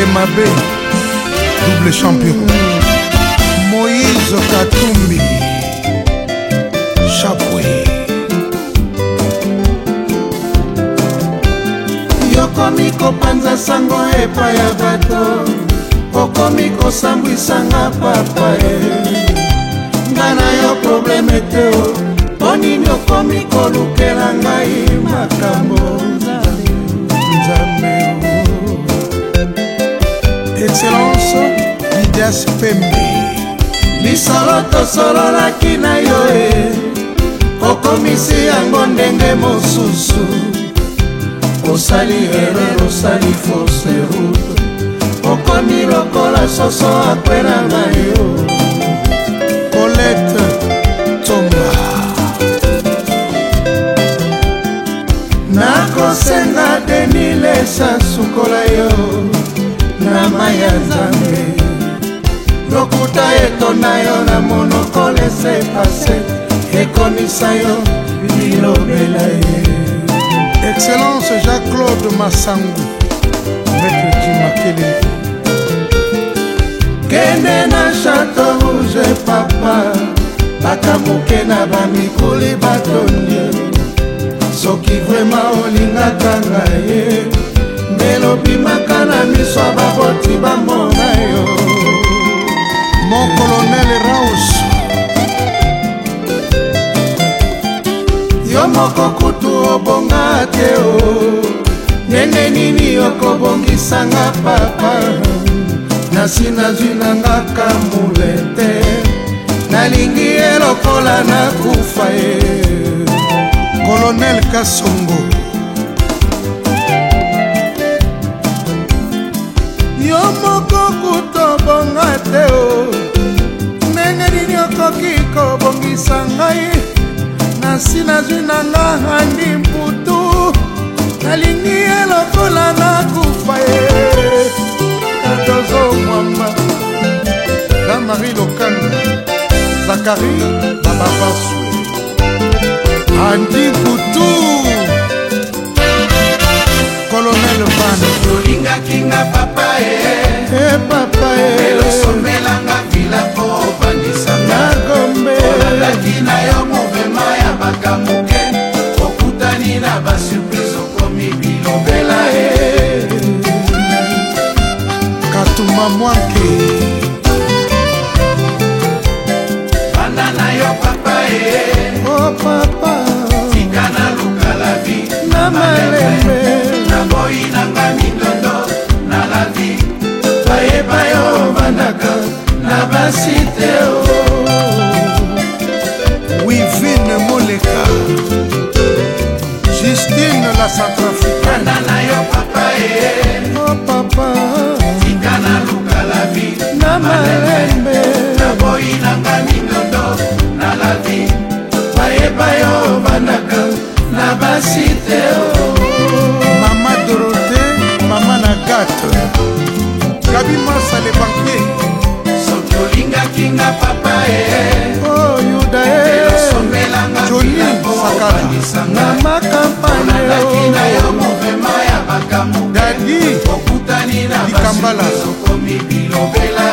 Mabe, double champion. Moïse Katumbi, Chapoué. Yokomi kopanza sango epai ya bato, okomi kosambwisanga papa ngana yo probleme te o, ponini okomi kolukela ngai makambo Nzambe. Excellence Lidias Pembe. Lisolo tosololaki na yo okomisi yango ndenge mosusu, osali erreur, osali fausse route, okomi lokola soso akwela na yo. Colette Tomba. Nakosenga denilesa sukola yo na mai ya Nzambe, lokuta etonda yo na monoko lese pase, ekomisa yo bilobela ye. Excellence Jacques-Claude Massangu, Maître Jimakele. Kende na Château Rouge papa, bakamuke na bamikuli batondi, soki vrema olingaka ngai mbelo bimaka na miso baboti bamona yo. Mon colonel Raus. Yo moko kutu obonga te o, ndenge nini okobongisanga papa, nasi nazwi nanga kamule te, nalingi ye lokola nakufa ye. Colonel Kassongo. Yo moko kutu obonga te o, ndenge nini okoki kobongisa ngai, nasi nazwi nanga handi mputu, nalingi ye lokola nakufa ye. Kadozo mwamba La Marie Lokanga. Zachary Bababasu. Andy Boutou. Colonel Van. Yolinga kinga papa Papa elo somelanga vila po bandisanga Gombe. Olandaki na yo movema ya bakamuke, okutani na basurprise okomi bilobela Katuma Mwanke. banda na yo papa Oh papa. tika na luka la vie Na malembe. na boyi nanga mindondo na la vie, bayeba yo bandaka na basite o. Wivine Moleka. Justine la Centrafricaine. Banda na yo papa Oh papa. tika na luka la vie Na malembe. na boyi nanga mindondo na la vie, bayeba yo bandaka na basite o. Maman Dorothée, Maman Nagate. Gabi Massa le banquier. soki olingaki nga papa Oh Yuda elosombelanga Johnny Sakala. na makampane olandaki na yo movema ya bakamuke, Dadi okutani na Dikambala. basuprise okomi bilobela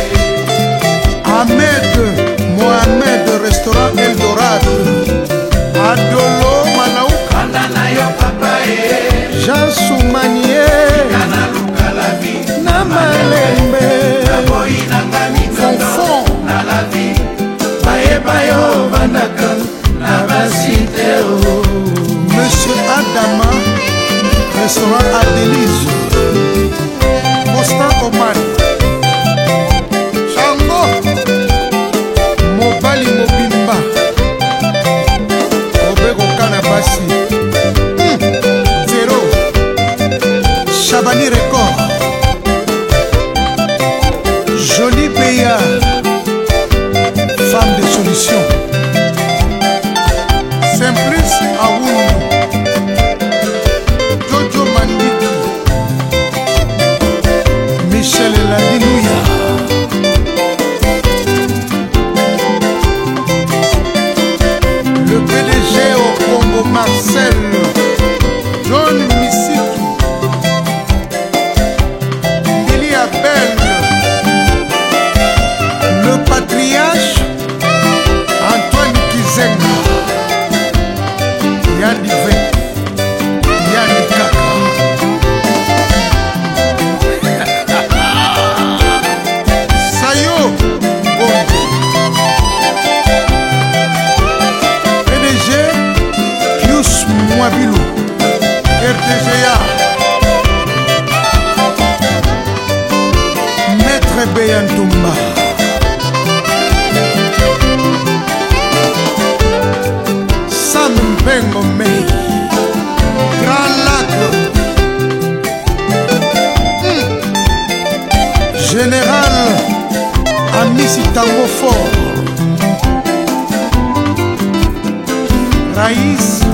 Ahmed Mohamed Restaurant Eldorado. Adolo Malauka. banda na yo papa Jean Soumanier. kana luka la vie Na malembe. boyi nanga mindondo Fonfon. na la vie, bayeba yo bandaka na basite o. Monsieur Adama. Restaurant Adélise. Constant Oman. Chango. Mobali Mobimba. Obego Kanabasi. Zero. Chabani Record. Jolie Béa. Femme de solution. Simplice Aoun. Jojo Mandiki. Michel TGA, Maître Beyantumba, Sam Mpengo Mei, Grand Lac, Général Amisi Tango Fort, Raïs